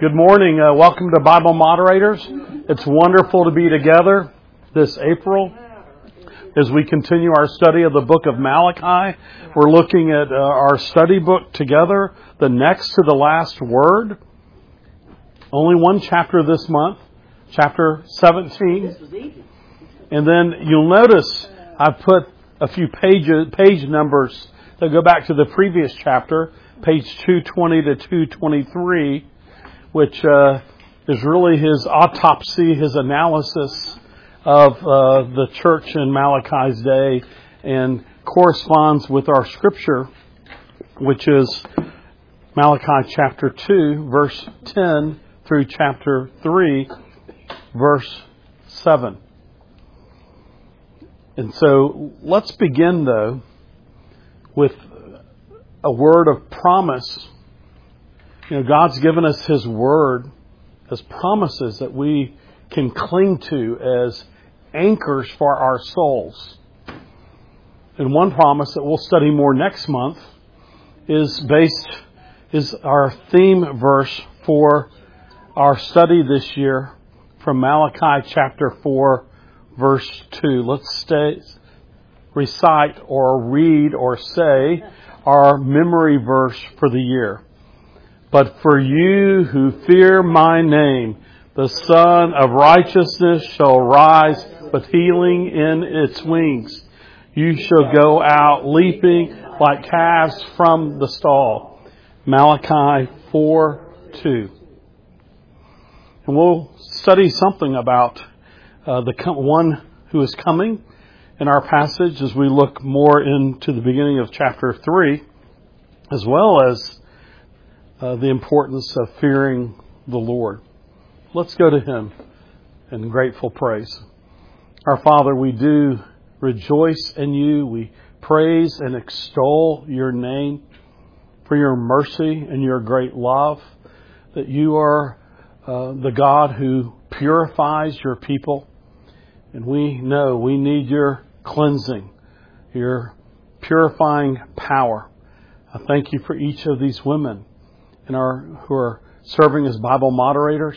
Good morning. Welcome to Bible Moderators. It's wonderful to be together this April as we continue our study of the book of Malachi. We're looking at our study book together, the next to the last word. Only one chapter this month, chapter 17. And then you'll notice I've put a few page numbers that go back to the previous chapter, page 220 to 223. Which is really his autopsy, his analysis of the church in Malachi's day, and corresponds with our scripture, which is Malachi chapter 2, verse 10 through chapter 3, verse 7. And so let's begin, though, with a word of promise. You know, God's given us His Word as promises that we can cling to as anchors for our souls. And one promise that we'll study more next month is our theme verse for our study this year from Malachi chapter 4, verse 2. Let's recite or read or say our memory verse for the year. But for you who fear my name, the Son of Righteousness shall rise with healing in its wings. You shall go out leaping like calves from the stall. Malachi 4:2. And we'll study something about the one who is coming in our passage as we look more into the beginning of chapter 3, as well as the importance of fearing the Lord. Let's go to Him in grateful praise. Our Father, we do rejoice in You. We praise and extol Your name for Your mercy and Your great love, that You are the God who purifies Your people. And we know we need Your cleansing, Your purifying power. I thank You for each of these women who are serving as Bible moderators.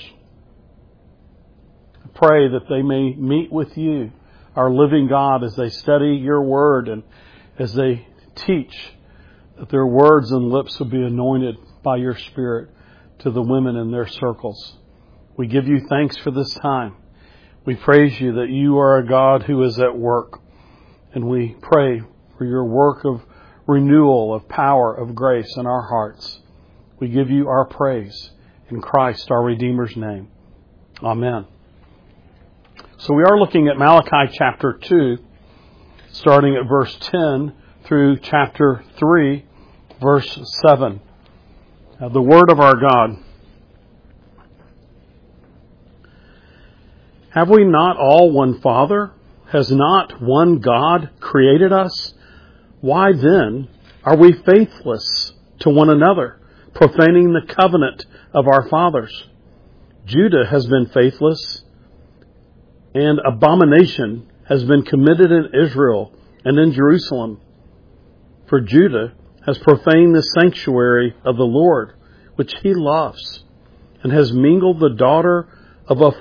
I pray that they may meet with You, our living God, as they study Your Word and as they teach, that their words and lips will be anointed by Your Spirit to the women in their circles. We give You thanks for this time. We praise You that You are a God who is at work. And we pray for Your work of renewal, of power, of grace in our hearts. We give You our praise in Christ, our Redeemer's name. Amen. So we are looking at Malachi chapter 2, starting at verse 10 through chapter 3, verse 7. The Word of our God. Have we not all one Father? Has not one God created us? Why then are we faithless to one another, profaning the covenant of our fathers? Judah has been faithless, and abomination has been committed in Israel and in Jerusalem. For Judah has profaned the sanctuary of the Lord, which He loves, and has married the daughter of a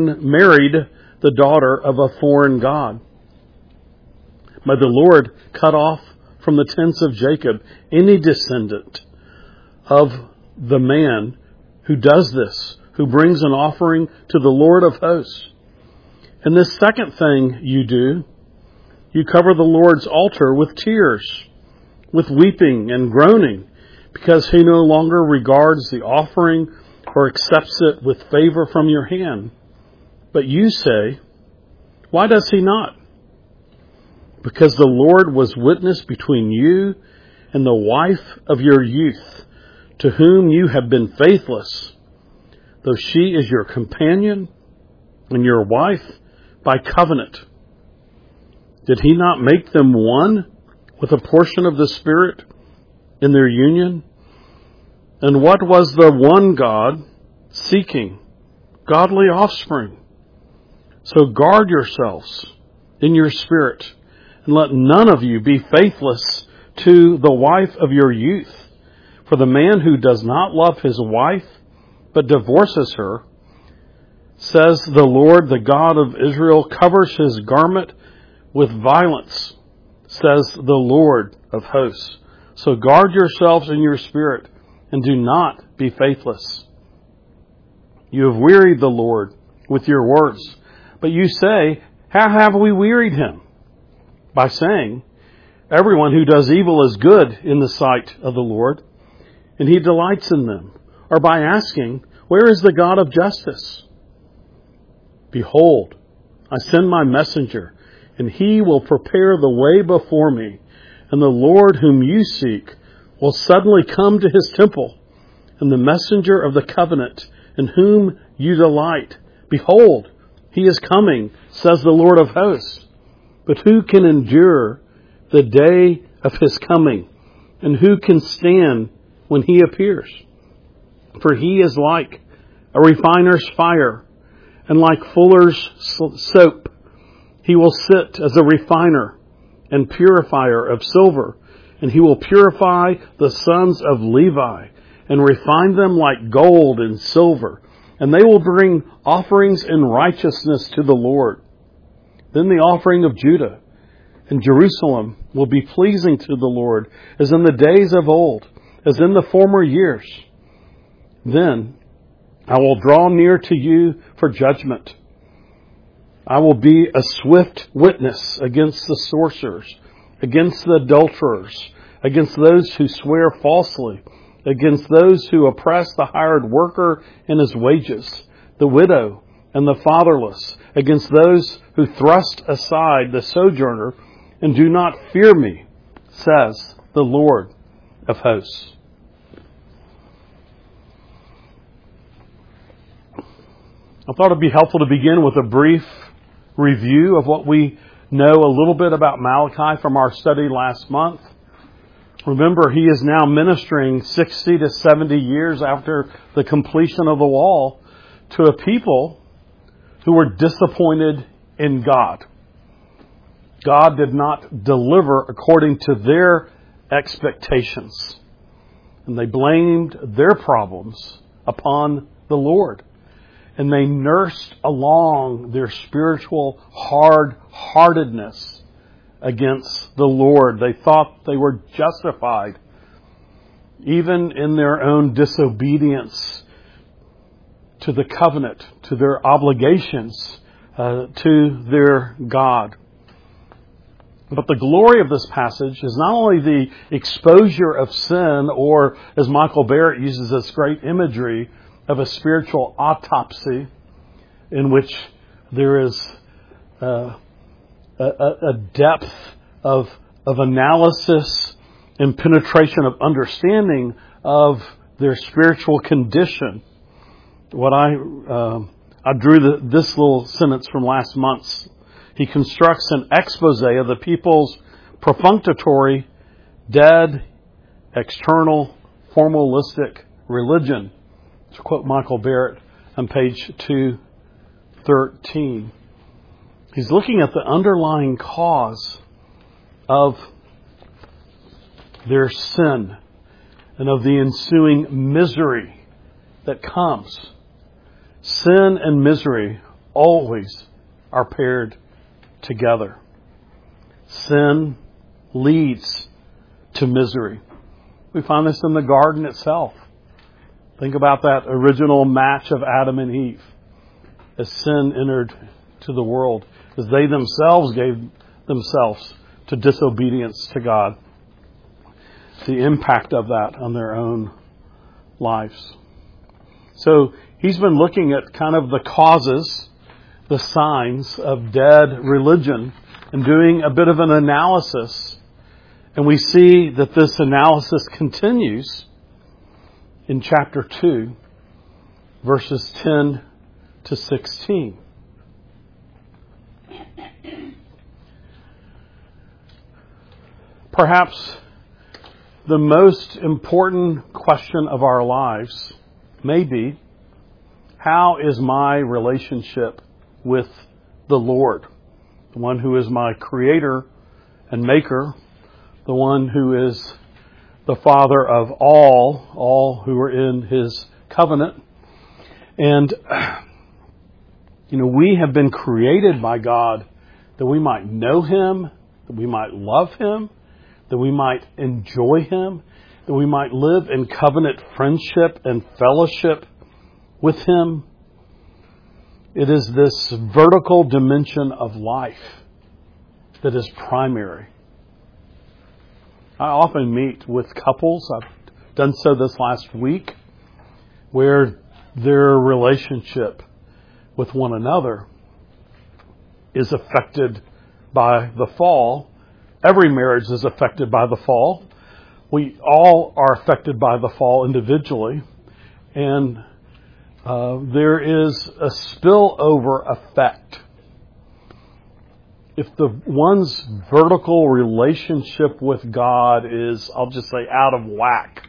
foreign god. May the Lord cut off from the tents of Jacob any descendant of the man who does this, who brings an offering to the Lord of hosts. And this second thing you do, you cover the Lord's altar with tears, with weeping and groaning, because He no longer regards the offering or accepts it with favor from your hand. But you say, why does He not? Because the Lord was witness between you and the wife of your youth, to whom you have been faithless, though she is your companion and your wife by covenant. Did He not make them one with a portion of the Spirit in their union? And what was the one God seeking? Godly offspring. So guard yourselves in your spirit, and let none of you be faithless to the wife of your youth. For the man who does not love his wife but divorces her, says the Lord, the God of Israel, covers his garment with violence, says the Lord of hosts. So guard yourselves in your spirit, and do not be faithless. You have wearied the Lord with your words. But you say, how have we wearied him? By saying, everyone who does evil is good in the sight of the Lord, and he delights in them. Or by asking, where is the God of justice? Behold, I send my messenger, and he will prepare the way before me. And the Lord whom you seek will suddenly come to his temple, and the messenger of the covenant in whom you delight. Behold, he is coming, says the Lord of hosts. But who can endure the day of his coming? And who can stand when he appears? For he is like a refiner's fire, and like fuller's soap. He will sit as a refiner and purifier of silver, and he will purify the sons of Levi, and refine them like gold and silver, and they will bring offerings in righteousness to the Lord. Then the offering of Judah and Jerusalem will be pleasing to the Lord, as in the days of old, as in the former years. Then I will draw near to you for judgment. I will be a swift witness against the sorcerers, against the adulterers, against those who swear falsely, against those who oppress the hired worker in his wages, the widow and the fatherless, against those who thrust aside the sojourner and do not fear me, says the Lord of hosts. I thought it'd be helpful to begin with a brief review of what we know a little bit about Malachi from our study last month. Remember, he is now ministering 60 to 70 years after the completion of the wall to a people who were disappointed in God. God did not deliver according to their expectations, and they blamed their problems upon the Lord. And they nursed along their spiritual hard-heartedness against the Lord. They thought they were justified, even in their own disobedience to the covenant, to their obligations to their God. But the glory of this passage is not only the exposure of sin, or as Michael Barrett uses this great imagery, of a spiritual autopsy in which there is a depth of analysis and penetration of understanding of their spiritual condition. What I drew this little sentence from last month's. He constructs an expose of the people's perfunctory, dead, external, formalistic religion. To quote Michael Barrett on page 213. He's looking at the underlying cause of their sin and of the ensuing misery that comes. Sin and misery always are paired together. Sin leads to misery. We find this in the garden itself. Think about that original match of Adam and Eve as sin entered to the world, as they themselves gave themselves to disobedience to God. The impact of that on their own lives. So he's been looking at kind of the causes, the signs of dead religion, and doing a bit of an analysis. And we see that this analysis continues in chapter 2, verses 10 to 16. Perhaps the most important question of our lives may be, how is my relationship with the Lord? The one who is my creator and maker, the one who is the Father of all who are in His covenant, And, we have been created by God that we might know Him, that we might love Him, that we might enjoy Him, that we might live in covenant friendship and fellowship with Him. It is this vertical dimension of life that is primary. I often meet with couples, I've done so this last week, where their relationship with one another is affected by the fall. Every marriage is affected by the fall. We all are affected by the fall individually. And there is a spillover effect. If the one's vertical relationship with God is, I'll just say, out of whack,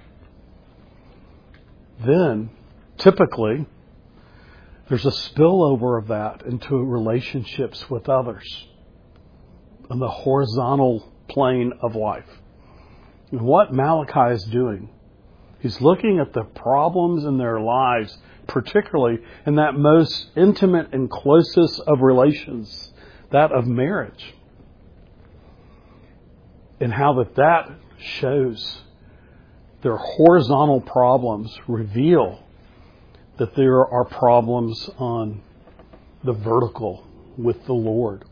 then typically there's a spillover of that into relationships with others on the horizontal plane of life. And what Malachi is doing, he's looking at the problems in their lives, particularly in that most intimate and closest of relations, that of marriage. And how that shows their horizontal problems reveal that there are problems on the vertical with the Lord.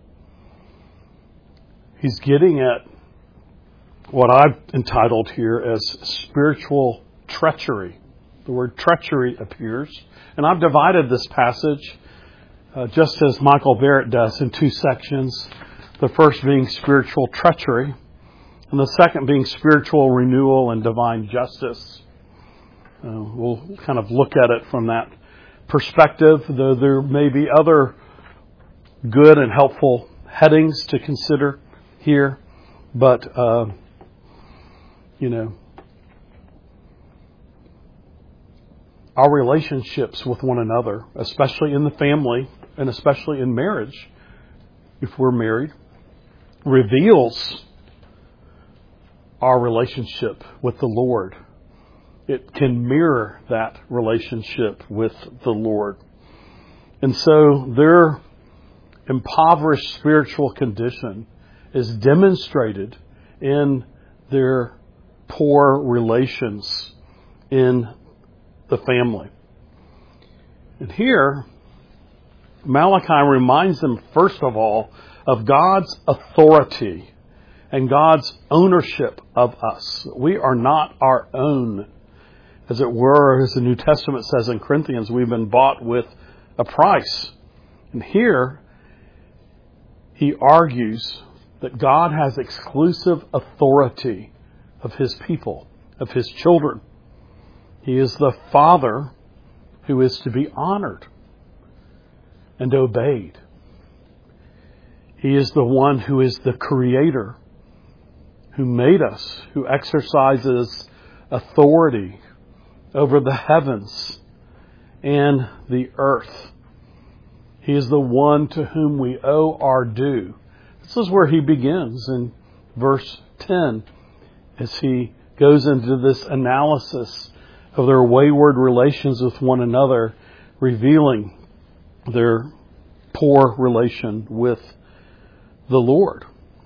He's getting at what I've entitled here as spiritual treachery. The word treachery appears. And I've divided this passage, just as Michael Barrett does, in two sections. The first being spiritual treachery, and the second being spiritual renewal and divine justice. We'll kind of look at it from that perspective, though there may be other good and helpful headings to consider here. But, our relationships with one another, especially in the family and especially in marriage, if we're married, reveals our relationship with the Lord. It can mirror that relationship with the Lord. And so their impoverished spiritual condition is demonstrated in their poor relations in the family. And here, Malachi reminds them, first of all, of God's authority and God's ownership of us. We are not our own. As it were, as the New Testament says in Corinthians, we've been bought with a price. And here, he argues that God has exclusive authority of His people, of His children. He is the Father who is to be honored and obeyed. He is the one who is the Creator, who made us, who exercises authority over the heavens and the earth. He is the one to whom we owe our due. This is where he begins in verse 10 as he goes into this analysis of their wayward relations with one another, revealing their poor relation with the Lord.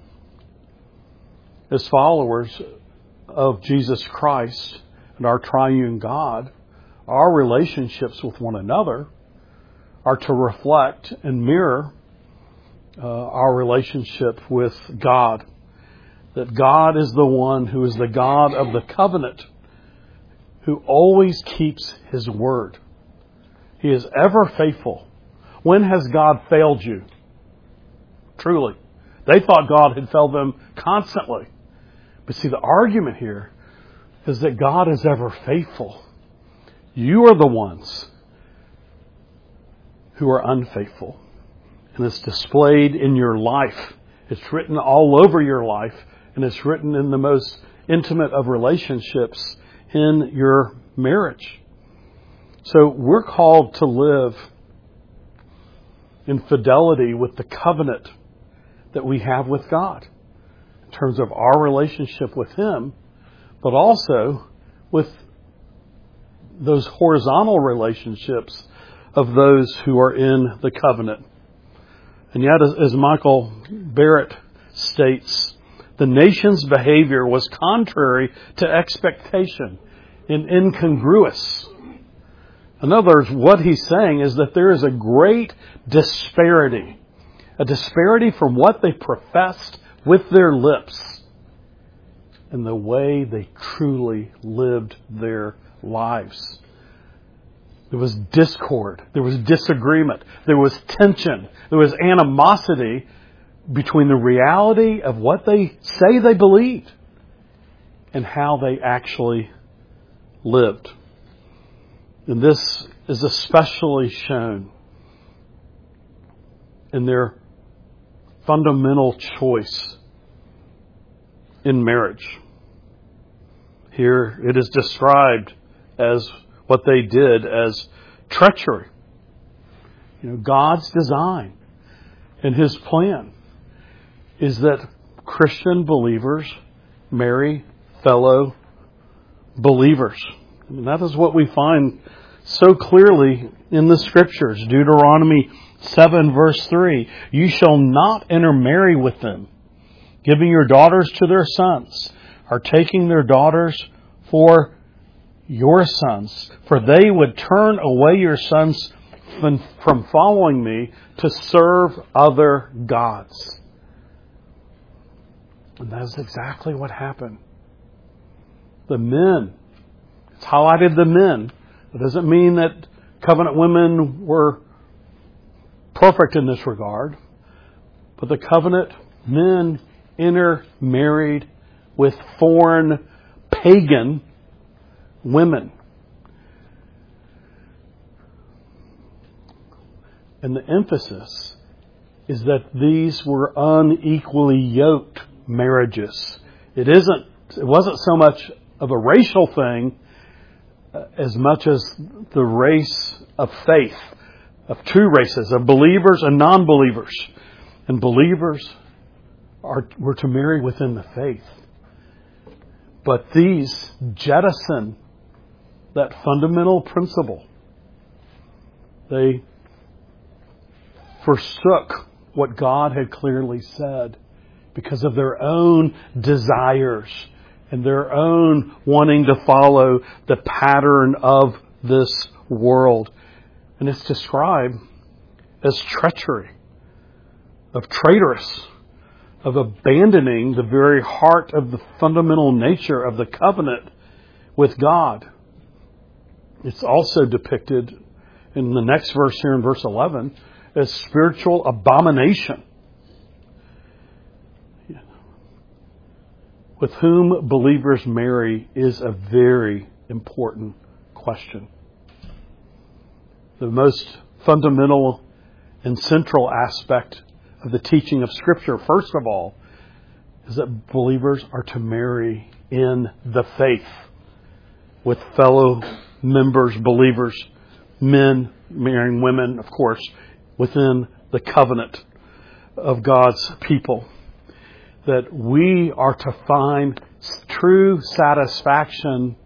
As followers of Jesus Christ and our triune God, our relationships with one another are to reflect and mirror our relationship with God. That God is the one who is the God of the covenant, who always keeps His word. He is ever faithful. When has God failed you? Truly. They thought God had failed them constantly. But see, the argument here is that God is ever faithful. You are the ones who are unfaithful. And it's displayed in your life. It's written all over your life. And it's written in the most intimate of relationships in your marriage. So we're called to live in fidelity with the covenant that we have with God in terms of our relationship with Him, but also with those horizontal relationships of those who are in the covenant. And yet, as Michael Barrett states, the nation's behavior was contrary to expectation and incongruous. In other words, what he's saying is that there is a great disparity. A disparity from what they professed with their lips and the way they truly lived their lives. There was discord. There was disagreement. There was tension. There was animosity between the reality of what they say they believed and how they actually lived. And this is especially shown in their fundamental choice in marriage. Here it is described as what they did as treachery. God's design and His plan is that Christian believers marry fellow believers. That is what we find so clearly in the Scriptures. Deuteronomy 7 verse 3, you shall not intermarry with them, giving your daughters to their sons, or taking their daughters for your sons, for they would turn away your sons from following me to serve other gods. And that is exactly what happened. The men, it's highlighted the men. It doesn't mean that covenant women were perfect in this regard, but the covenant men intermarried with foreign pagan women. And the emphasis is that these were unequally yoked marriages. It wasn't so much of a racial thing as much as the race of faith, of two races, of believers and non-believers. And believers were to marry within the faith. But these jettison that fundamental principle. They forsook what God had clearly said because of their own desires and their own wanting to follow the pattern of this world. And it's described as treachery, of traitorous, of abandoning the very heart of the fundamental nature of the covenant with God. It's also depicted in the next verse here in verse 11 as spiritual abomination. With whom believers marry is a very important question. The most fundamental and central aspect of the teaching of Scripture, first of all, is that believers are to marry in the faith with fellow members, believers, men marrying women, of course, within the covenant of God's people. That we are to find true satisfaction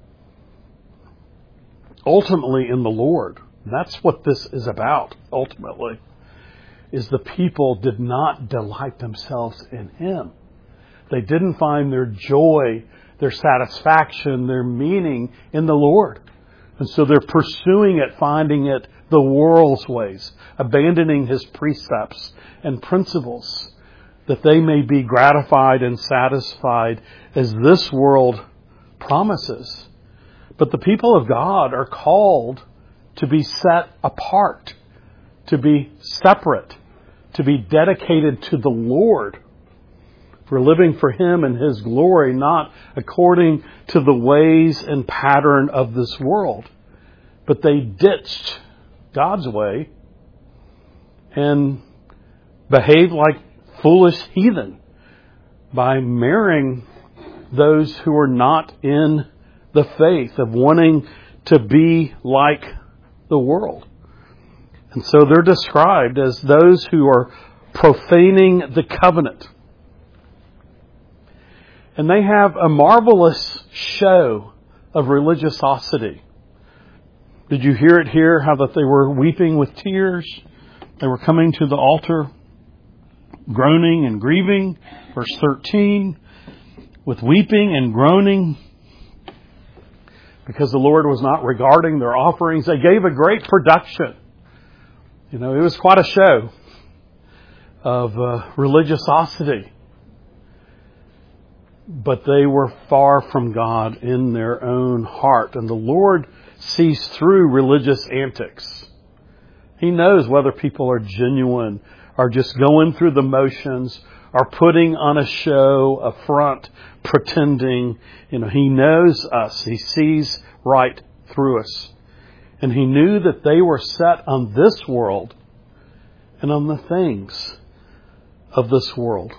ultimately in the Lord. That's what this is about, ultimately, is the people did not delight themselves in Him. They didn't find their joy, their satisfaction, their meaning in the Lord. And so they're pursuing it, finding it the world's ways, abandoning His precepts and principles, that they may be gratified and satisfied as this world promises. But the people of God are called to be set apart, to be separate, to be dedicated to the Lord, for living for Him and His glory, not according to the ways and pattern of this world. But they ditched God's way and behaved like foolish heathen by marrying those who are not in the faith, of wanting to be like the world. And so they're described as those who are profaning the covenant. And they have a marvelous show of religiosity. Did you hear it here, how that they were weeping with tears? They were coming to the altar, groaning and grieving. Verse 13, with weeping and groaning, because the Lord was not regarding their offerings. They gave a great production. It was quite a show of religiosity. But they were far from God in their own heart. And the Lord sees through religious antics. He knows whether people are genuine, are just going through the motions, are putting on a show, a front, pretending. He knows us. He sees right through us. And He knew that they were set on this world and on the things of this world.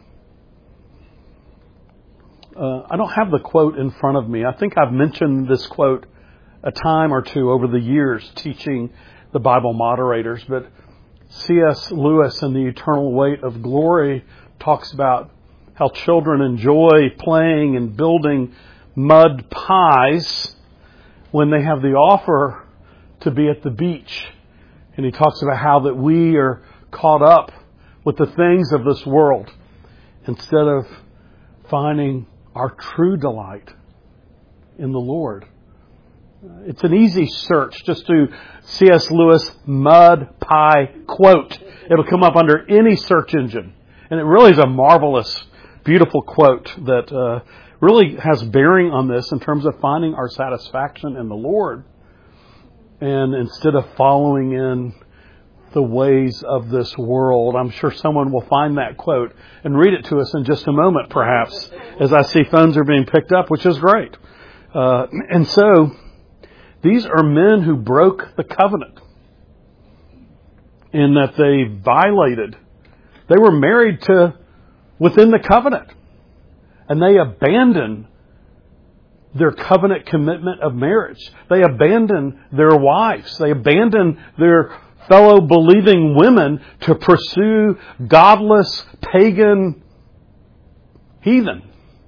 I don't have the quote in front of me. I think I've mentioned this quote a time or two over the years teaching the Bible moderators, but C.S. Lewis in The Eternal Weight of Glory talks about how children enjoy playing and building mud pies when they have the offer to be at the beach. And he talks about how that we are caught up with the things of this world instead of finding our true delight in the Lord. It's an easy search. Just do C.S. Lewis mud pie quote. It'll come up under any search engine. And it really is a marvelous, beautiful quote that really has bearing on this in terms of finding our satisfaction in the Lord. And instead of following in the ways of this world. I'm sure someone will find that quote and read it to us in just a moment, perhaps, as I see phones are being picked up, which is great. And so, these are men who broke the covenant in that they violated. They were married to within the covenant. And they abandoned their covenant commitment of marriage. They abandoned their wives. They abandoned their fellow believing women to pursue godless, pagan heathen.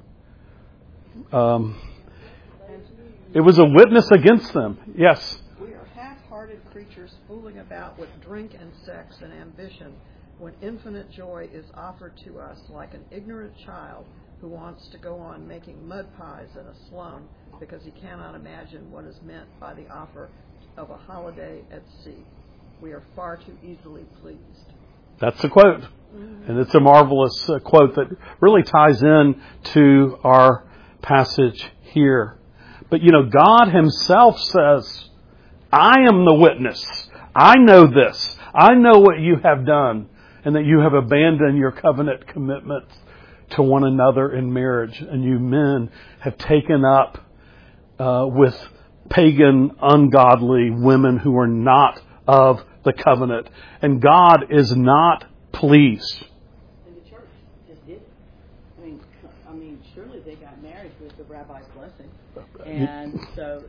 It was a witness against them. Yes? We are half-hearted creatures fooling about with drink and sex and ambition when infinite joy is offered to us like an ignorant child who wants to go on making mud pies in a slum because he cannot imagine what is meant by the offer of a holiday at sea. We are far too easily pleased. That's the quote. And it's a marvelous quote that really ties in to our passage here. But God Himself says, I am the witness. I know this. I know what you have done and that you have abandoned your covenant commitments to one another in marriage. And you men have taken up with pagan, ungodly women who are not of the covenant. And God is not pleased. And the church just did it. I mean, surely they got married with the rabbi's blessing. And so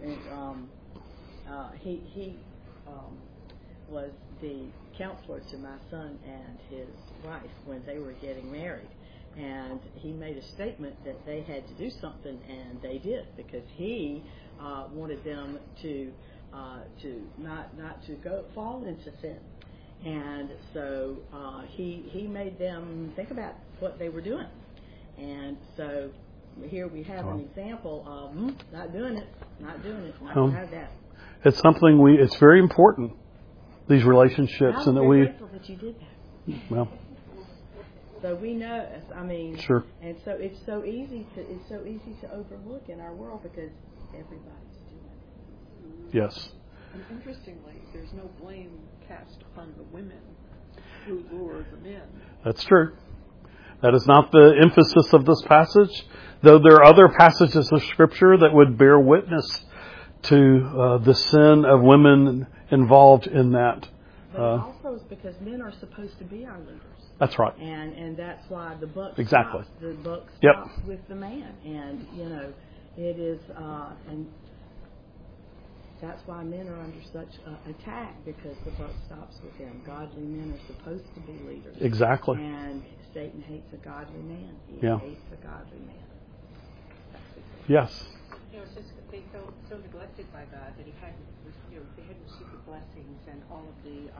he was the counselor to my son and his wife when they were getting married. And he made a statement that they had to do something, and they did, because he wanted them to not to go fall into sin. And so he made them think about what they were doing. And so here we have an example of not doing it, not going to have that. It's something it's very important, these relationships, and that we. I'm grateful that you did that. Well. So we know. Sure. And so it's so easy to overlook in our world because everybody's doing it. Yes. And interestingly, there's no blame cast upon the women who lure the men. That's true. That is not the emphasis of this passage, though there are other passages of Scripture that would bear witness to the sin of women involved in that. But also it's because men are supposed to be our leaders. That's right. And that's why the buck exactly. stops. The buck stops Yep. with the man. And, it is, and that's why men are under such attack, because the buck stops with them. Godly men are supposed to be leaders. Exactly. And Satan hates a godly man. He hates a godly man. Yes. Since they felt so neglected by God that they hadn't received the blessings and all of the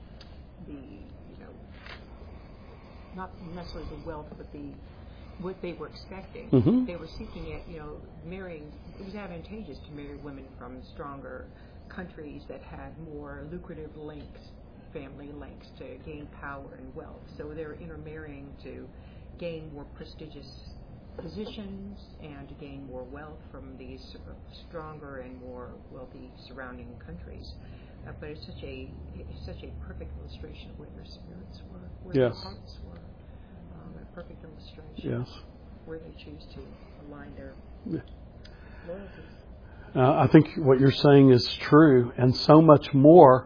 not necessarily the wealth, but what they were expecting. Mm-hmm. They were seeking it, marrying. It was advantageous to marry women from stronger countries that had more lucrative links, family links, to gain power and wealth. So they were intermarrying to gain more prestigious positions and to gain more wealth from these stronger and more wealthy surrounding countries. But it's such a perfect illustration of where their spirits were, where Yes. their hearts were. A perfect illustration. Yes. Where they choose to align their loyalties. I think what you're saying is true, and so much more,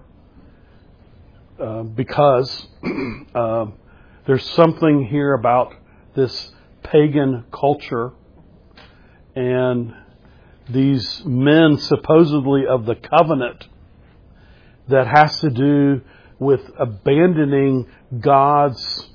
because there's something here about this pagan culture and these men supposedly of the covenant that has to do with abandoning God's.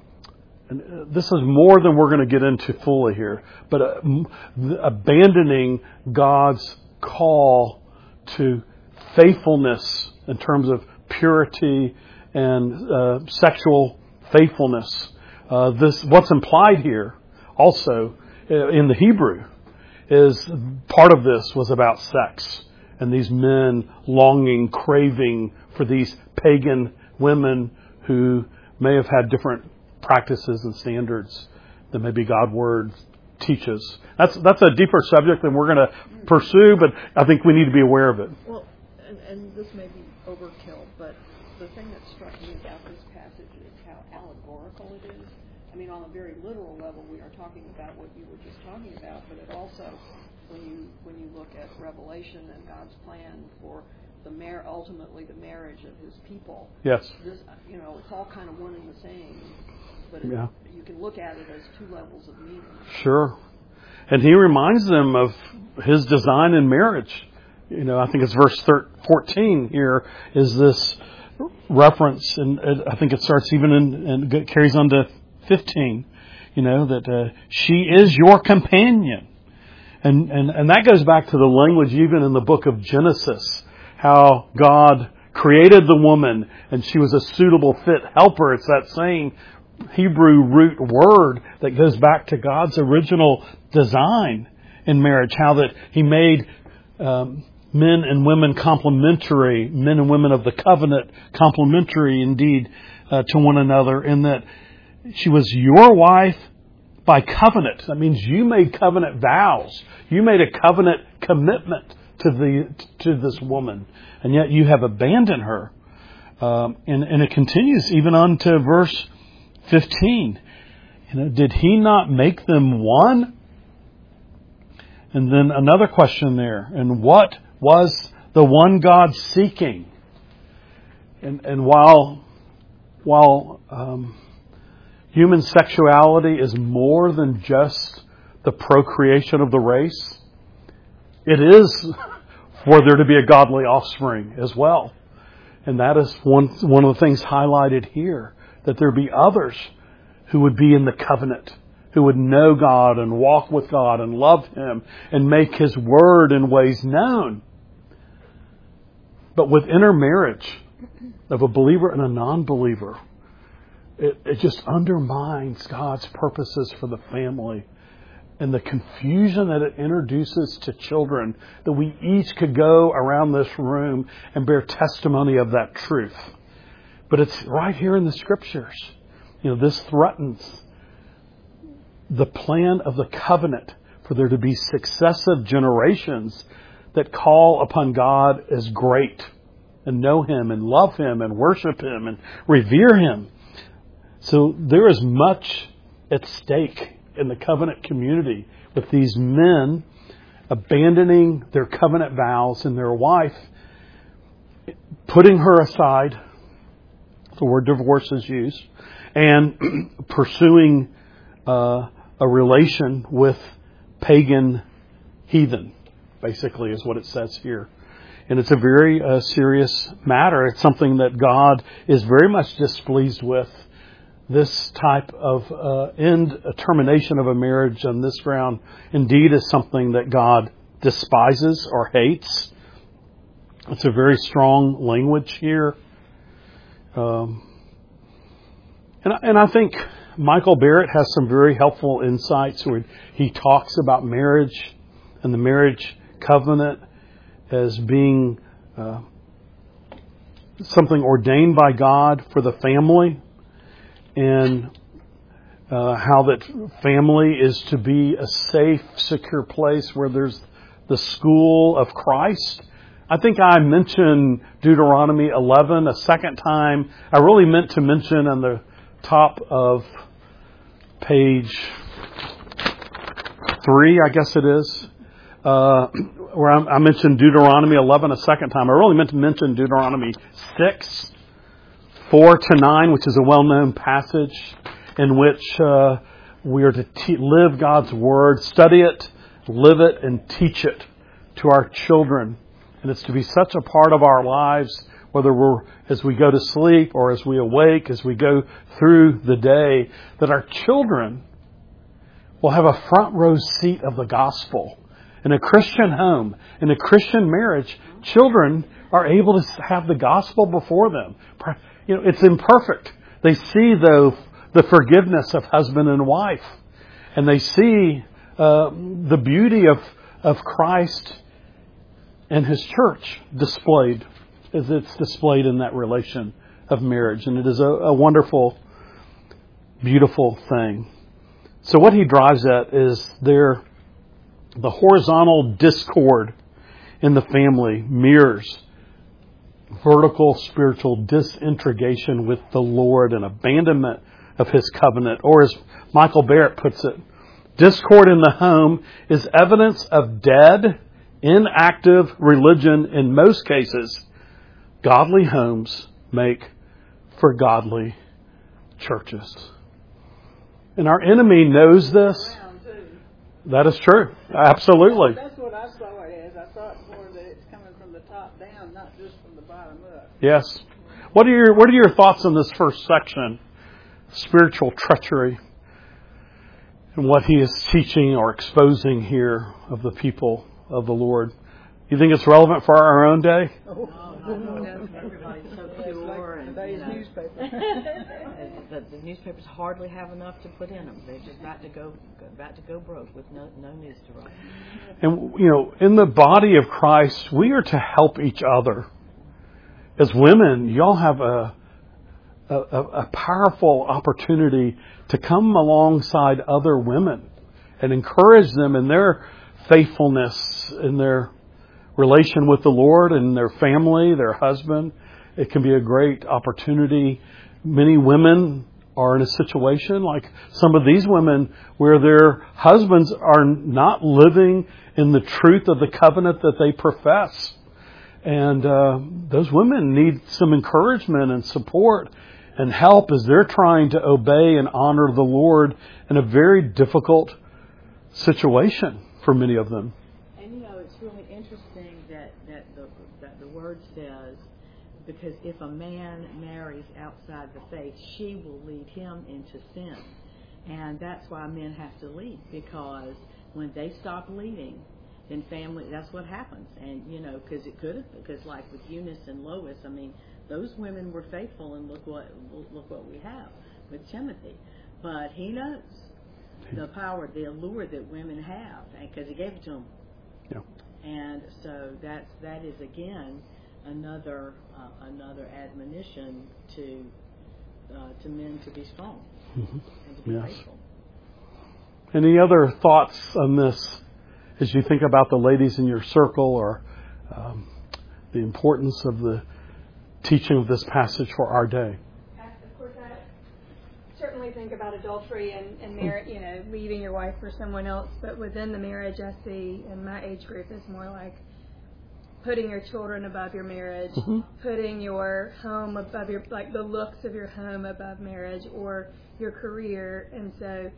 And this is more than we're going to get into fully here, but abandoning God's call to faithfulness in terms of purity and sexual faithfulness. What's implied here also in the Hebrew is part of this was about sex and these men longing, craving for these pagan women who may have had different practices and standards that maybe God's Word teaches. That's a deeper subject than we're going to pursue, but I think we need to be aware of it. Well, and this may be overkill, but the thing that struck me about this passage is how allegorical it is. I mean, on a very literal level, we are talking about what you were just talking about, but it also, when you look at Revelation and God's plan for ultimately the marriage of His people. Yes. This, it's all kind of one and the same, but you can look at it as two levels of meaning. Sure. And He reminds them of His design in marriage. I think it's verse 14 here is this reference, and I think it starts even and it carries on to 15. That she is your companion, and that goes back to the language even in the book of Genesis, how God created the woman and she was a suitable fit helper. It's that same Hebrew root word that goes back to God's original design in marriage, how that He made men and women complementary, men and women of the covenant complementary indeed to one another, in that she was your wife by covenant. That means you made covenant vows. You made a covenant commitment to this woman, and yet you have abandoned her. And it continues even on to verse 15. Did He not make them one? And then another question there. And what was the one God seeking? And while human sexuality is more than just the procreation of the race, it is for there to be a godly offspring as well. And that is one of the things highlighted here, that there be others who would be in the covenant, who would know God and walk with God and love Him and make His Word in ways known. But with intermarriage of a believer and a non-believer, it just undermines God's purposes for the family and the confusion that it introduces to children, that we each could go around this room and bear testimony of that truth. But it's right here in the Scriptures. This threatens the plan of the covenant for there to be successive generations that call upon God as great and know Him and love Him and worship Him and revere Him. So there is much at stake in the covenant community with these men abandoning their covenant vows and their wife, putting her aside, the word divorce is used, and pursuing a relation with pagan heathen, basically is what it says here. And it's a very serious matter. It's something that God is very much displeased with. This type of termination of a marriage on this ground indeed is something that God despises or hates. It's a very strong language here. And I think Michael Barrett has some very helpful insights where he talks about marriage and the marriage covenant as being something ordained by God for the family, and how that family is to be a safe, secure place where there's the school of Christ. I think I mentioned Deuteronomy 11 a second time. I really meant to mention on the top of page 3, I guess it is, where I mentioned Deuteronomy 11 a second time. I really meant to mention Deuteronomy 6, 4-9, which is a well-known passage in which we are to live God's Word, study it, live it, and teach it to our children. And it's to be such a part of our lives, whether we're as we go to sleep or as we awake, as we go through the day, that our children will have a front row seat of the gospel. In a Christian home, in a Christian marriage, children are able to have the gospel before them. You know, it's imperfect. They see, though, the forgiveness of husband and wife. And they see the beauty of Christ and His church displayed as it's displayed in that relation of marriage. And it is a wonderful, beautiful thing. So what he drives at is the horizontal discord in the family mirrors vertical spiritual disintegration with the Lord and abandonment of His covenant. Or as Michael Barrett puts it, discord in the home is evidence of dead, inactive religion in most cases. Godly homes make for godly churches. And our enemy knows this. That is true. Absolutely. That's what I saw it as. I thought more that it's coming from the top down, not just from the bottom up. Yes. What are your thoughts on this first section? Spiritual treachery. And what he is teaching or exposing here of the people of the Lord. You think it's relevant for our own day? No, everybody's so pure, and Today's newspaper. the newspapers hardly have enough to put in them. They're just about to go broke with no news to write. And in the body of Christ, we are to help each other. As women, y'all have a powerful opportunity to come alongside other women and encourage them in their faithfulness, in their relation with the Lord and their family, their husband. It can be a great opportunity. Many women are in a situation like some of these women where their husbands are not living in the truth of the covenant that they profess. And those women need some encouragement and support and help as they're trying to obey and honor the Lord in a very difficult situation for many of them. And it's really interesting that the word says, because if a man marries outside the faith, she will lead him into sin. And that's why men have to lead, because when they stop leading, then family, that's what happens. And, because it could have, because like with Eunice and Lois, those women were faithful, and look what we have with Timothy. But he knows the power, the allure that women have, because he gave it to them. Yeah. And so that is again another admonition to men to be strong and to be faithful. Any other thoughts on this as you think about the ladies in your circle, or the importance of the teaching of this passage for our day? Of course, I certainly think about adultery and marriage, leaving your wife for someone else. But within the marriage, I see in my age group is more like putting your children above your marriage, putting your home above the looks of your home above marriage, or your career. And so,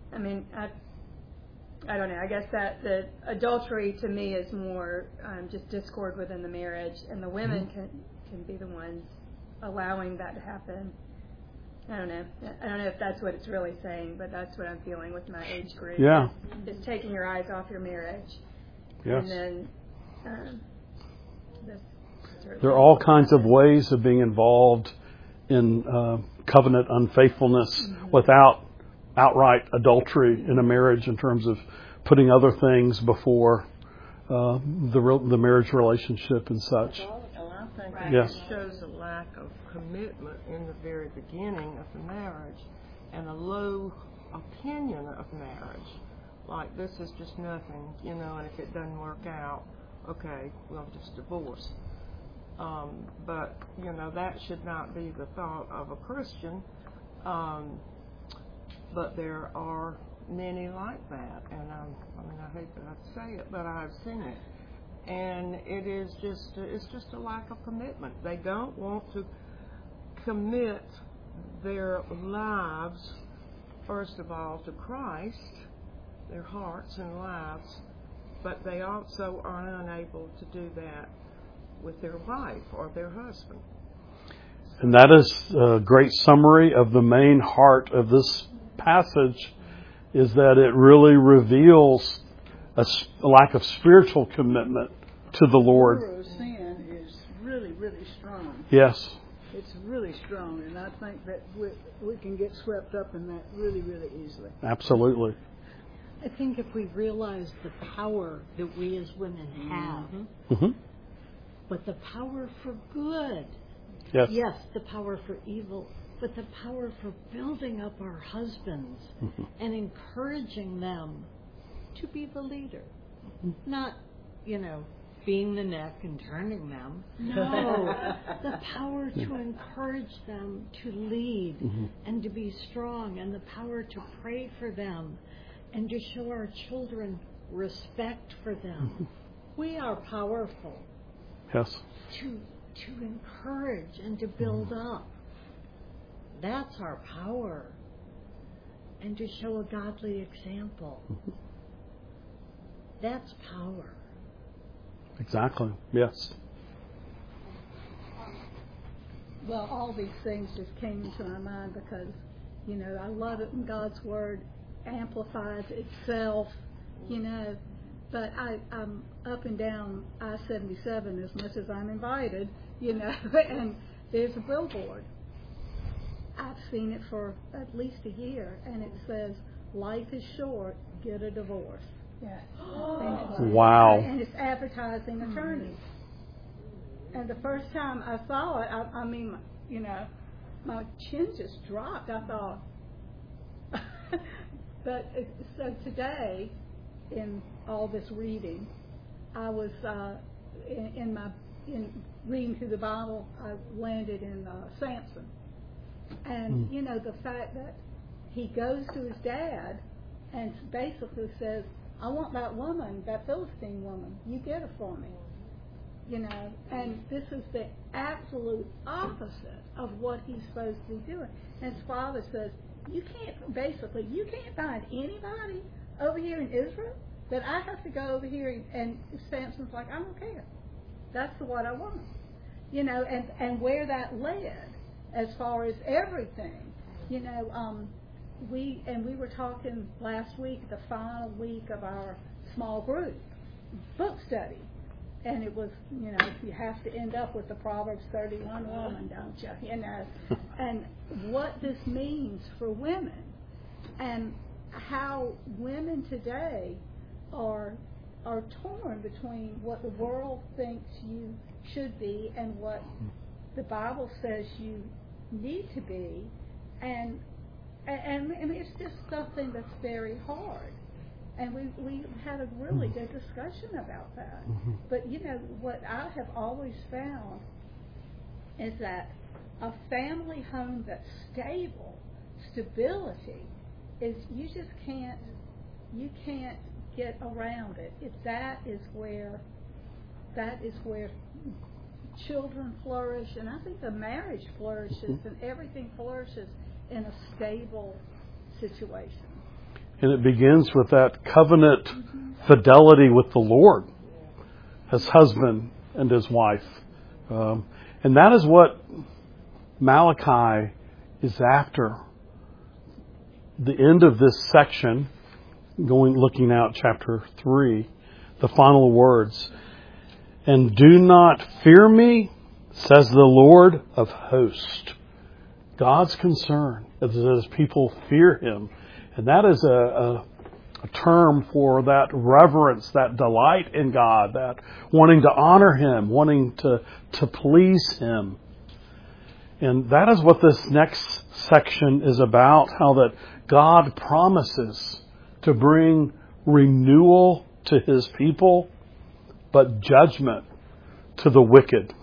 I don't know. I guess that the adultery to me is more just discord within the marriage, and the women can be the ones allowing that to happen. I don't know if that's what it's really saying, but that's what I'm feeling with my age group. Yeah. Is taking your eyes off your marriage Yes. And then that's There are all kinds of ways of being involved in covenant unfaithfulness without outright adultery in a marriage, in terms of putting other things before the marriage relationship and such. Well, I think Yes. it shows a lack of commitment in the very beginning of the marriage and a low opinion of marriage. Like, this is just nothing, you know, and if it doesn't work out, okay, we'll just divorce. But, you know, that should not be the thought of a Christian. But there are many like that, and I hate that I say it, but I've seen it. And it's just a lack of commitment. They don't want to commit their lives, first of all, to Christ, their hearts and lives, but they also are unable to do that with their wife or their husband. And that is a great summary of the main heart of this passage, is that it really reveals a lack of spiritual commitment to the Lord. The sin is really, really strong. Yes. It's really strong, and I think that we can get swept up in that really, really easily. Absolutely. I think if we realize the power that we as women have, Mm-hmm. but the power for good, Yes. the power for evil, but the power for building up our husbands and encouraging them to be the leader. Not, being the neck and turning them. No, the power to encourage them to lead and to be strong, and the power to pray for them and to show our children respect for them. We are powerful. Yes. To encourage and to build up. That's our power. And to show a godly example. That's power. Exactly. Yes. Well, all these things just came into my mind because, I love it when God's Word amplifies itself, but I'm up and down I-77 as much as I'm invited, and there's a billboard. I've seen it for at least a year, and it says, "Life is short, get a divorce." Yeah. Wow. And it's advertising attorneys. And the first time I saw it, my chin just dropped. I thought, so today, in all this reading, I was in reading through the Bible. I landed in Samson, and the fact that he goes to his dad and basically says, "I want that woman, that Philistine woman. You get her for me." And this is the absolute opposite of what he's supposed to be doing. And his father says, you can't find anybody over here in Israel that I have to go over here. And Samson's like, I don't care. That's what I want. And where that led as far as everything, we were talking last week, the final week of our small group book study. And it was, you have to end up with the Proverbs 31 woman, don't you? And what this means for women, and how women today are torn between what the world thinks you should be and what the Bible says you need to be, and it's just something that's very hard. And we had a really good discussion about that. But, what I have always found is that a family home that's stable, stability, is you can't get around it. That is where children flourish, and I think the marriage flourishes and everything flourishes in a stable situation. And it begins with that covenant fidelity with the Lord as husband and as wife. And that is what Malachi is after. The end of this section, looking out chapter 3, the final words. And do not fear me, says the Lord of hosts. God's concern is that his people fear him. And that is a term for that reverence, that delight in God, that wanting to honor him, wanting to please him. And that is what this next section is about, how that God promises to bring renewal to his people, but judgment to the wicked.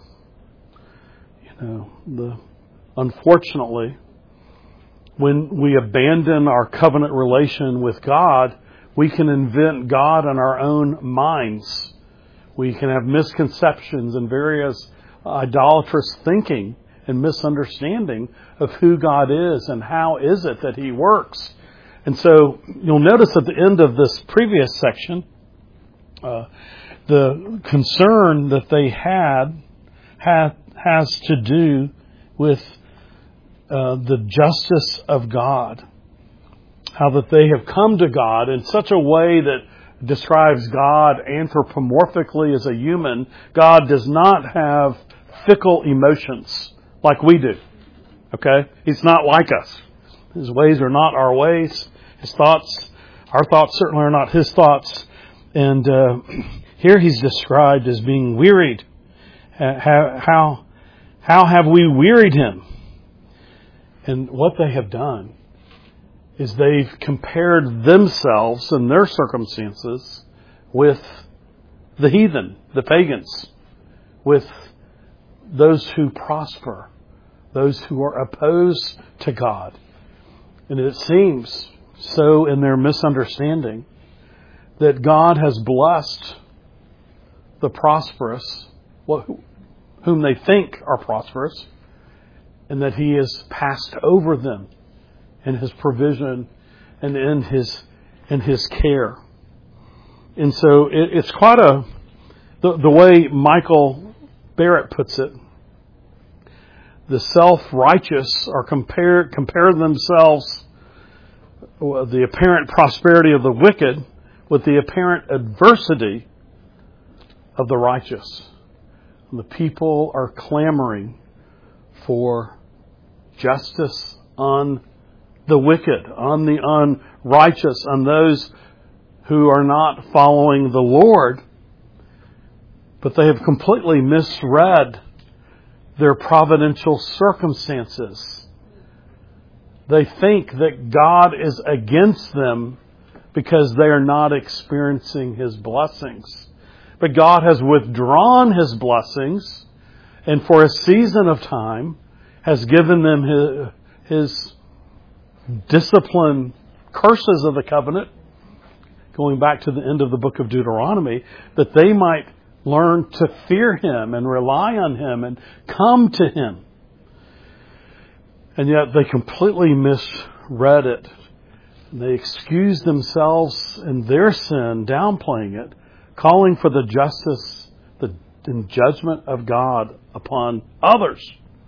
Unfortunately, when we abandon our covenant relation with God, we can invent God in our own minds. We can have misconceptions and various idolatrous thinking and misunderstanding of who God is and how is it that he works. And so you'll notice at the end of this previous section, the concern that they has to do with the justice of God. How that they have come to God in such a way that describes God anthropomorphically as a human. God does not have fickle emotions like we do. Okay? He's not like us. His ways are not our ways. His thoughts, our thoughts certainly are not his thoughts. And here he's described as being wearied. How have we wearied him? And what they have done is they've compared themselves and their circumstances with the heathen, the pagans, with those who prosper, those who are opposed to God. And it seems so in their misunderstanding that God has blessed the prosperous, whom they think are prosperous, and that he has passed over them in his provision and in his care. And so it's quite the way Michael Barrett puts it, the self-righteous are compare themselves, the apparent prosperity of the wicked with the apparent adversity of the righteous. And the people are clamoring for justice on the wicked, on the unrighteous, on those who are not following the Lord. But they have completely misread their providential circumstances. They think that God is against them because they are not experiencing his blessings. But God has withdrawn his blessings, and for a season of time has given them his discipline curses of the covenant, going back to the end of the book of Deuteronomy, that they might learn to fear him and rely on him and come to him. And yet they completely misread it. They excused themselves in their sin, downplaying it, calling for the justice and judgment of God upon others.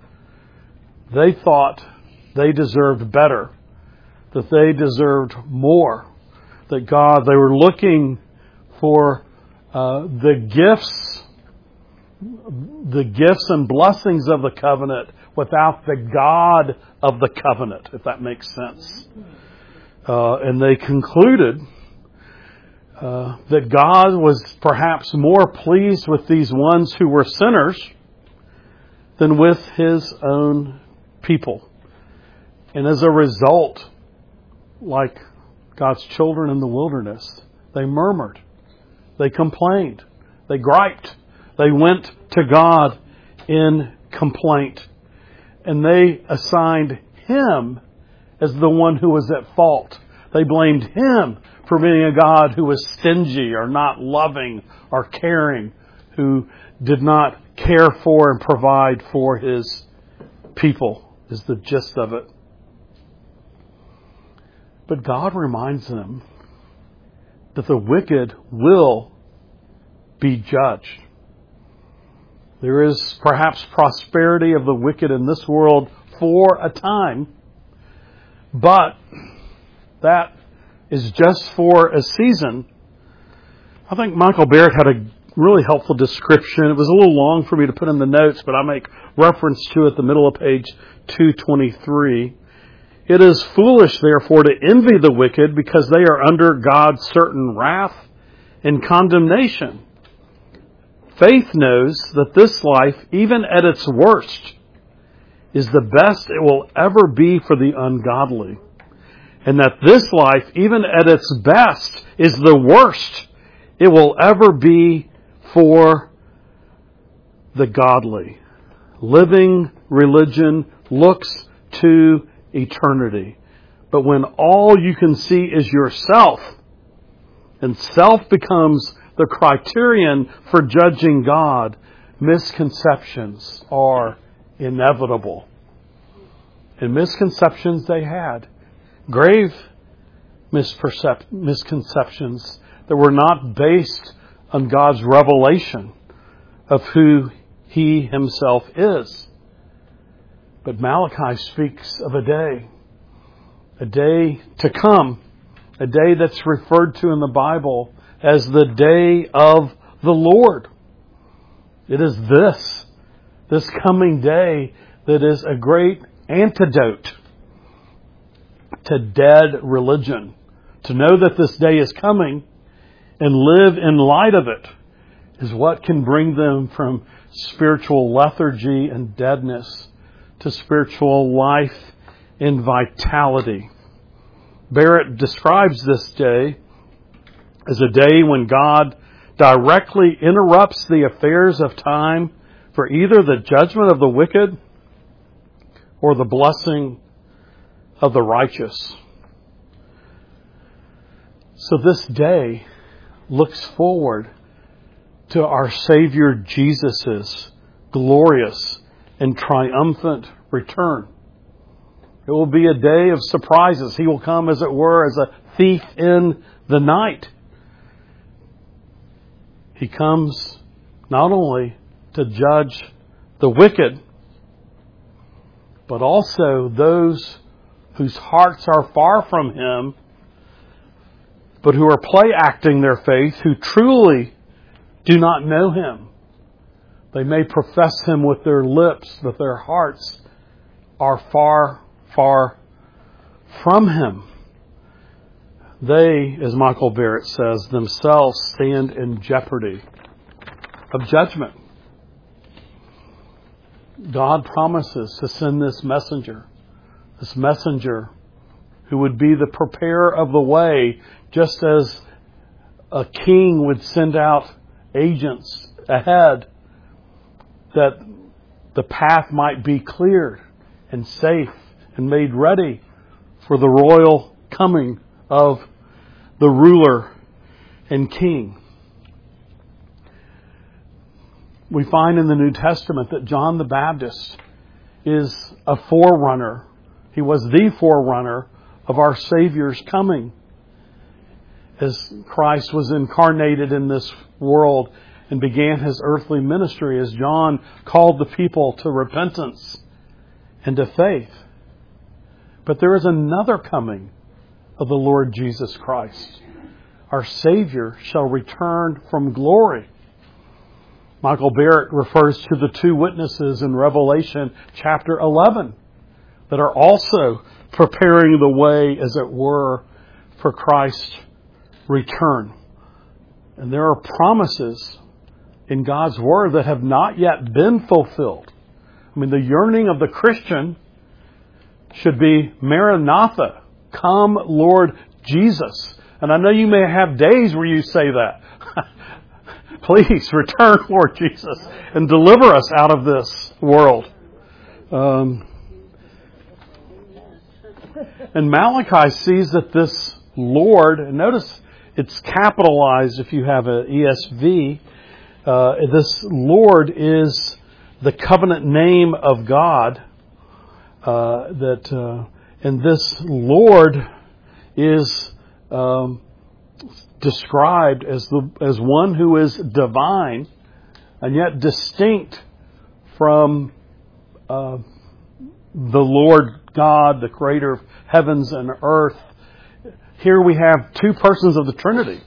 They thought they deserved better, that they deserved more, that they were looking for the gifts and blessings of the covenant without the God of the covenant, if that makes sense. And they concluded that God was perhaps more pleased with these ones who were sinners than with his own people. And as a result, like God's children in the wilderness, they murmured, they complained, they griped, they went to God in complaint. And they assigned him as the one who was at fault. They blamed him for being a God who was stingy or not loving or caring, who did not care for and provide for his people, is the gist of it. But God reminds them that the wicked will be judged. There is perhaps prosperity of the wicked in this world for a time, but that is just for a season. I think Michael Barrett had a really helpful description. It was a little long for me to put in the notes, but I make reference to it at the middle of page 223. It is foolish, therefore, to envy the wicked because they are under God's certain wrath and condemnation. Faith knows that this life, even at its worst, is the best it will ever be for the ungodly. And that this life, even at its best, is the worst it will ever be for the godly. Living religion looks to eternity. But when all you can see is yourself, and self becomes the criterion for judging God, misconceptions are inevitable. And misconceptions they had. Grave misconceptions that were not based on God's revelation of who He Himself is. But Malachi speaks of a day to come, a day that's referred to in the Bible as the day of the Lord. It is this coming day that is a great antidote to dead religion. To know that this day is coming and live in light of it is what can bring them from spiritual lethargy and deadness to spiritual life and vitality. Barrett describes this day as a day when God directly interrupts the affairs of time for either the judgment of the wicked or the blessing of the righteous. So this day looks forward to our Savior Jesus' glorious and triumphant return. It will be a day of surprises. He will come, as it were, as a thief in the night. He comes not only to judge the wicked, but also those whose hearts are far from Him, but who are play acting their faith, who truly do not know Him. They may profess Him with their lips, but their hearts are far, far from Him. They, as Michael Barrett says, themselves stand in jeopardy of judgment. God promises to send this messenger who would be the preparer of the way, just as a king would send out agents ahead, that the path might be cleared and safe and made ready for the royal coming of the ruler and king. We find in the New Testament that John the Baptist is a forerunner. He was the forerunner of our Savior's coming. As Christ was incarnated in this world and began His earthly ministry, as John called the people to repentance and to faith. But there is another coming of the Lord Jesus Christ. Our Savior shall return from glory. Michael Barrett refers to the two witnesses in Revelation chapter 11 that are also preparing the way, as it were, for Christ's return. And there are promises in God's Word that have not yet been fulfilled. I mean, the yearning of the Christian should be, Maranatha, come Lord Jesus. And I know you may have days where you say that. Please return, Lord Jesus, and deliver us out of this world. And Malachi sees that this Lord, and notice it's capitalized if you have an ESV, this Lord is the covenant name of God, and this Lord is described as one who is divine and yet distinct from the Lord God, the creator of heavens and earth. Here we have two persons of the Trinity.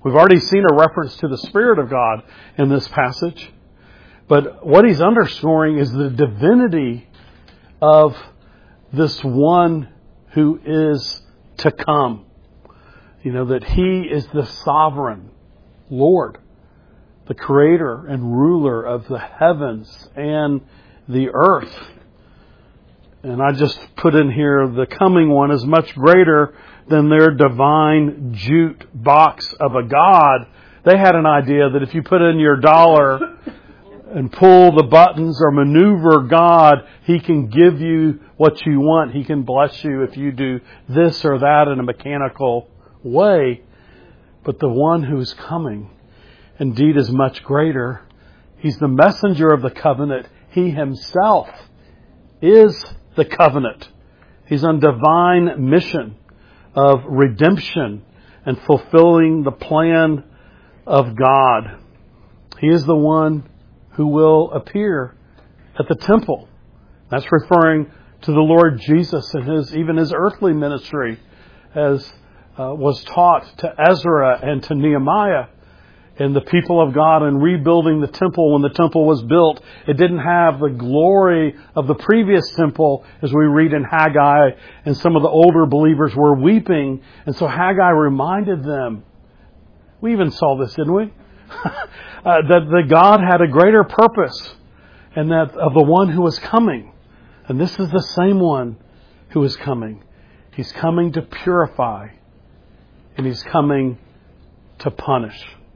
We've already seen a reference to the Spirit of God in this passage. But what he's underscoring is the divinity of this one who is to come. That he is the sovereign Lord, the creator and ruler of the heavens and the earth. And I just put in here, the coming one is much greater than their divine jute box of a God. They had an idea that if you put in your dollar and pull the buttons or maneuver God, He can give you what you want. He can bless you if you do this or that in a mechanical way. But the one who's coming indeed is much greater. He's the messenger of the covenant. He Himself is the covenant. He's on divine mission of redemption and fulfilling the plan of God. He is the one who will appear at the temple. That's referring to the Lord Jesus and even his earthly ministry, as was taught to Ezra and to Nehemiah and the people of God in rebuilding the temple. When the temple was built, it didn't have the glory of the previous temple, as we read in Haggai, and some of the older believers were weeping. And so Haggai reminded them, we even saw this, didn't we? that God had a greater purpose, and that of the one who was coming. And this is the same one who is coming. He's coming to purify, and He's coming to punish.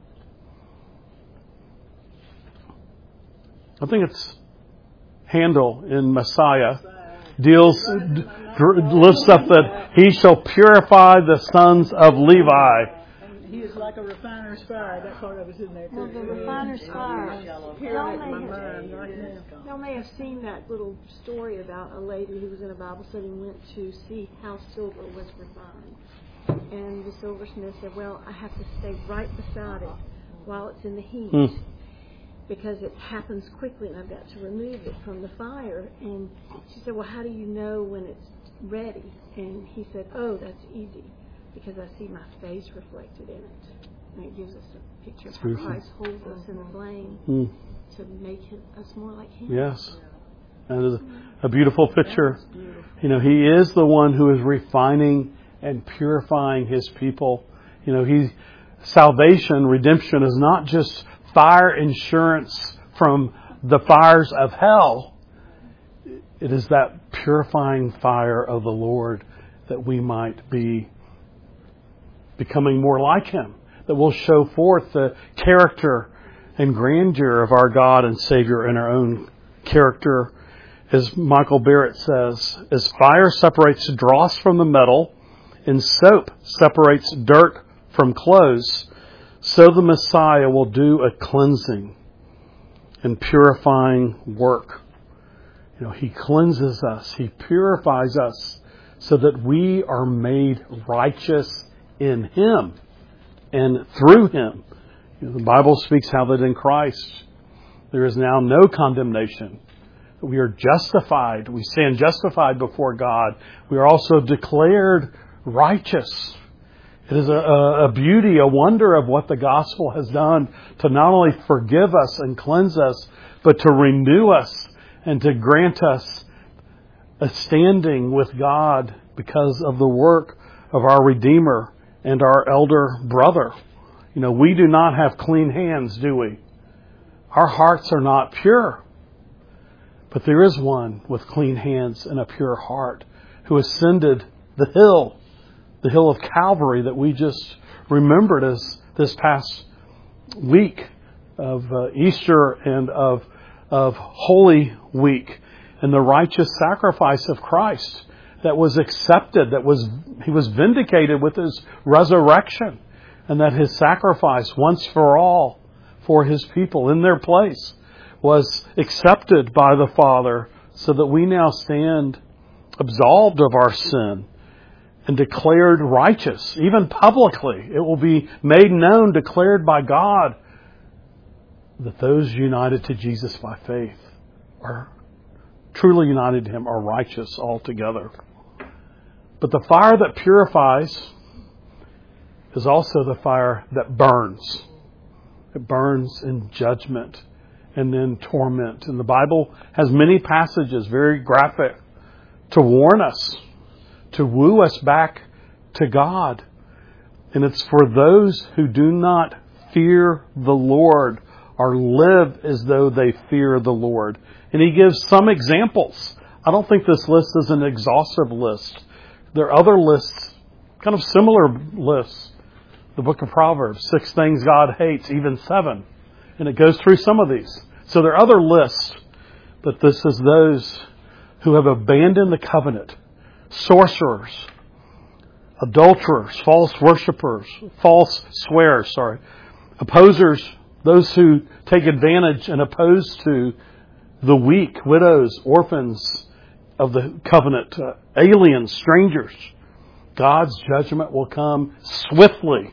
I think it's Handel in Messiah lifts up that He shall purify the sons of Levi. And He is like a refiner's fire. That part of it's in there. Well, the refiner's fire. Y'all may have seen that little story about a lady who was in a Bible study and went to see how silver was refined. And the silversmith said, well, I have to stay right beside it while it's in the heat. Because it happens quickly and I've got to remove it from the fire. And she said, well, how do you know when it's ready? And he said, oh, that's easy, because I see my face reflected in it. And it gives us a picture of how Christ holds us in the flame to make us more like Him. Yes. That is a beautiful picture. Beautiful. He is the one who is refining and purifying His people. Salvation, redemption is not just fire insurance from the fires of hell. It is that purifying fire of the Lord that we might be becoming more like Him, that will show forth the character and grandeur of our God and Savior in our own character. As Michael Barrett says, as fire separates dross from the metal and soap separates dirt from clothes, so the Messiah will do a cleansing and purifying work. He cleanses us. He purifies us so that we are made righteous in Him and through Him. The Bible speaks how that in Christ there is now no condemnation. We are justified. We stand justified before God. We are also declared righteous. It is a beauty, a wonder of what the gospel has done to not only forgive us and cleanse us, but to renew us and to grant us a standing with God because of the work of our Redeemer and our elder brother. We do not have clean hands, do we? Our hearts are not pure. But there is one with clean hands and a pure heart who ascended the hill of Calvary that we just remembered as this past week of Easter and of Holy Week, and the righteous sacrifice of Christ that was accepted, He was vindicated with His resurrection, and that His sacrifice once for all for His people in their place was accepted by the Father, so that we now stand absolved of our sin and declared righteous, even publicly. It will be made known, declared by God, that those united to Jesus by faith are truly united to Him, are righteous altogether. But the fire that purifies is also the fire that burns. It burns in judgment and in torment. And the Bible has many passages, very graphic, to warn us, to woo us back to God. And it's for those who do not fear the Lord or live as though they fear the Lord. And he gives some examples. I don't think this list is an exhaustive list. There are other lists, kind of similar lists. The book of Proverbs, 6 things God hates, even 7. And it goes through some of these. So there are other lists, but this is those who have abandoned the covenant. Sorcerers, adulterers, false worshipers, false swearers, opposers, those who take advantage and oppose to the weak, widows, orphans of the covenant, aliens, strangers. God's judgment will come swiftly.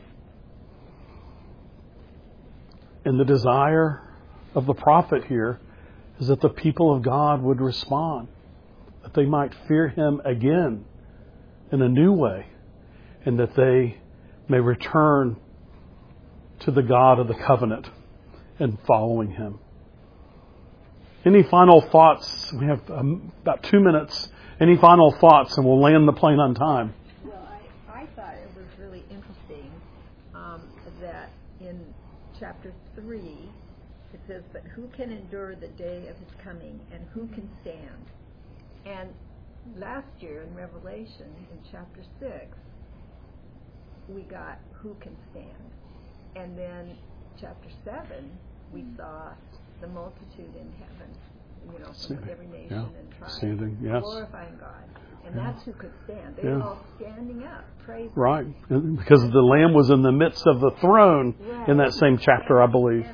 And the desire of the prophet here is that the people of God would respond, that they might fear Him again in a new way, and that they may return to the God of the covenant and following Him. Any final thoughts? We have about 2 minutes. Any final thoughts, and we'll land the plane on time. Well, I thought it was really interesting that in chapter 3, it says, "But who can endure the day of His coming, and who can stand?" And last year in Revelation, in chapter 6, we got "who can stand." And then chapter 7, we saw the multitude in heaven, from every nation and tribe, standing, yes, glorifying God. And that's who could stand. They were all standing up, praising. Right, because the Lamb was in the midst of the throne in that same chapter, I believe.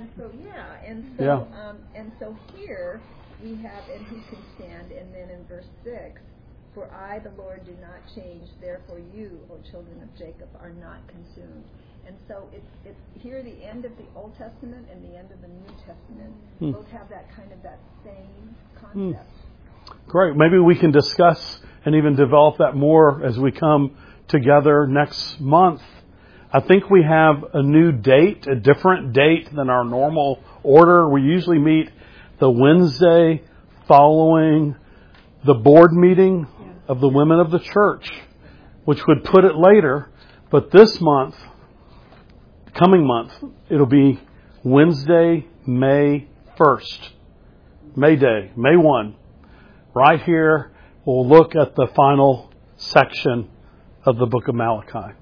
And so here we have, "and who can stand," and then in verse 6, "For I, the Lord, do not change, therefore you, O children of Jacob, are not consumed." And so it's here the end of the Old Testament and the end of the New Testament. Both have that same concept. Great. Maybe we can discuss and even develop that more as we come together next month. I think we have a new date, a different date than our normal order. We usually meet the Wednesday following the board meeting of the women of the church, which would put it later. But this month, coming month, it'll be Wednesday, May 1st. May Day, May 1. Right here, we'll look at the final section of the book of Malachi.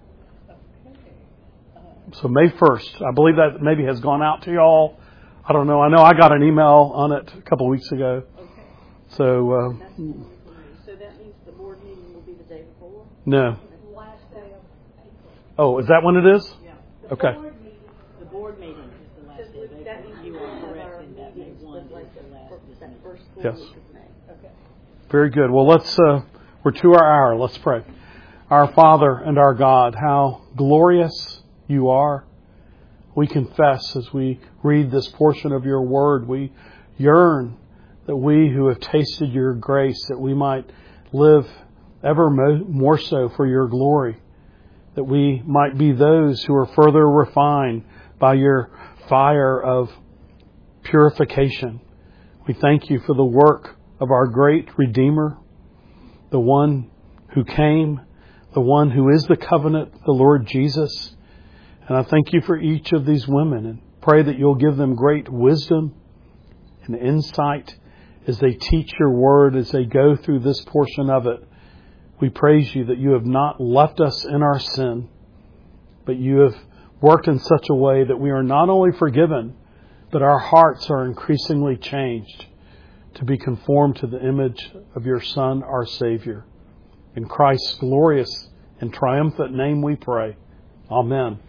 So May 1st. I believe that maybe has gone out to y'all. I don't know. I know I got an email on it a couple of weeks ago. Okay. So, So that means the board meeting will be the day before? No. The last day of April. Oh, is that when it is? Yeah. Okay. The board meeting is the last day of April. You are correct in that May 1 is the last that first full Yes. week of May. Okay. Very good. Well, we're to our hour. Let's pray. Our Father and our God, how glorious you are. We confess as we read this portion of your word, we yearn that we who have tasted your grace, that we might live ever more so for your glory, that we might be those who are further refined by your fire of purification. We thank you for the work of our great Redeemer, the one who came, the one who is the covenant, the Lord Jesus. And I thank you for each of these women and pray that you'll give them great wisdom and insight as they teach your word, as they go through this portion of it. We praise you that you have not left us in our sin, but you have worked in such a way that we are not only forgiven, but our hearts are increasingly changed to be conformed to the image of your Son, our Savior. In Christ's glorious and triumphant name we pray. Amen.